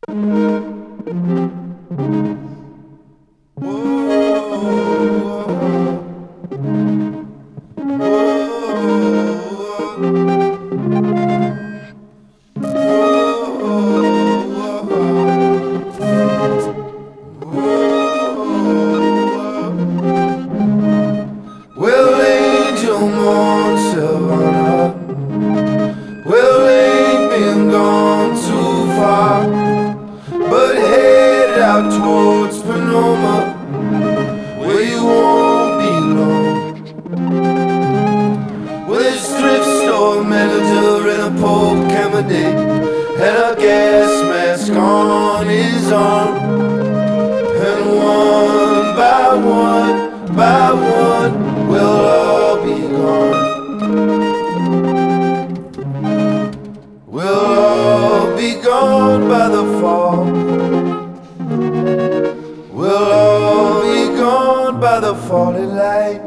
Well, angel mourn Savannah. Well, ain't been gone too far, but headed out towards Panoma, where you won't be long. Well, there's thrift store manager and a Pope Cabernet, and a gas mask on his arm. And one by one, we'll all be gone. We'll all be gone by the fall. We'll all be gone by the falling light.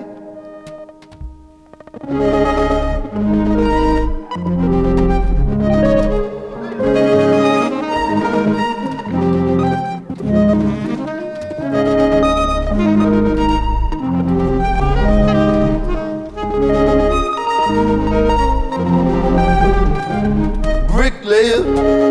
Bricklayer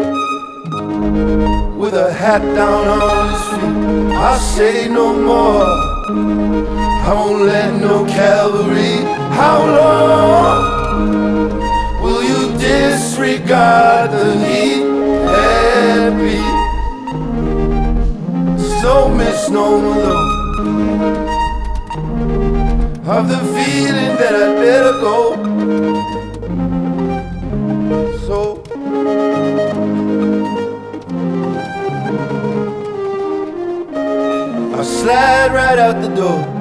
with a hat down on his feet, I'll say no more. I won't let no cavalry. How long will you disregard the heat and beat? So misnomer though, of the feeling that I'd better go. So I slide right out the door.